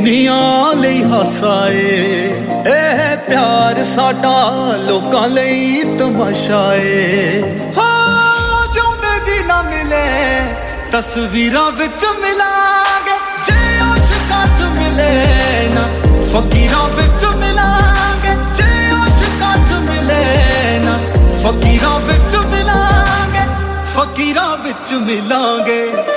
ਦੁਨੀਆ ਲਈ ਹਾਸਾਏ ਇਹ ਪਿਆਰ ਸਾਡਾ ਲੋਕਾਂ ਲਈ ਤਮਾਸ਼ਾ ਏ ਹਾਂ ਜਿਉਂਦੇ ਜੀ ਨਾ ਮਿਲੇ ਤਸਵੀਰਾਂ ਵਿੱਚ ਮਿਲਾਂਗੇ ਜੇ ਆਸ਼ਿਕਾਂ 'ਚ ਮਿਲੇ ਨਾ ਫਕੀਰਾਂ ਵਿੱਚ ਮਿਲਾਂਗੇ ਜੇ ਆਸ਼ਿਕਾਂ 'ਚ ਮਿਲੇ ਨਾ ਫਕੀਰਾਂ ਵਿੱਚ ਮਿਲਾਂਗੇ ਫਕੀਰਾਂ ਵਿੱਚ ਮਿਲਾਂਗੇ